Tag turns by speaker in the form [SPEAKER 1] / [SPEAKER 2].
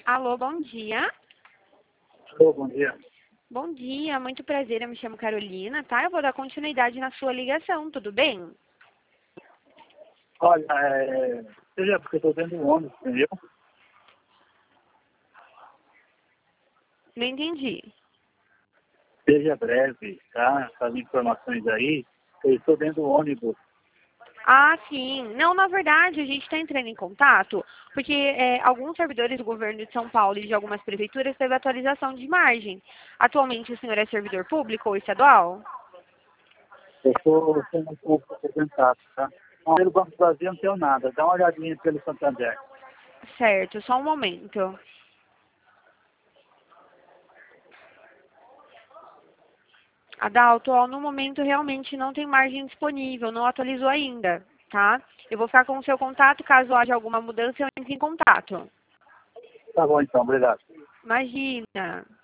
[SPEAKER 1] Alô, bom dia.
[SPEAKER 2] Alô, bom dia.
[SPEAKER 1] Bom dia, muito prazer, eu me chamo Carolina, tá? Eu vou dar continuidade na sua ligação, tudo bem?
[SPEAKER 2] Olha, seja porque eu estou dentro do ônibus, entendeu?
[SPEAKER 1] Não entendi.
[SPEAKER 2] Seja breve, tá? Essas informações aí, eu estou dentro do ônibus.
[SPEAKER 1] Ah, sim. Não, na verdade, a gente está entrando em contato porque alguns servidores do governo de São Paulo e de algumas prefeituras teve atualização de margem. Atualmente, o senhor é servidor público ou estadual?
[SPEAKER 2] Eu estou sendo um pouco aposentado, tá? Pelo Banco do Brasil não tenho nada. Dá uma olhadinha pelo Santander.
[SPEAKER 1] Certo, só um momento. Adalto, ó, no momento realmente não tem margem disponível, não atualizou ainda, tá? Eu vou ficar com o seu contato, caso haja alguma mudança, eu entre em contato.
[SPEAKER 2] Tá bom então, obrigado.
[SPEAKER 1] Imagina.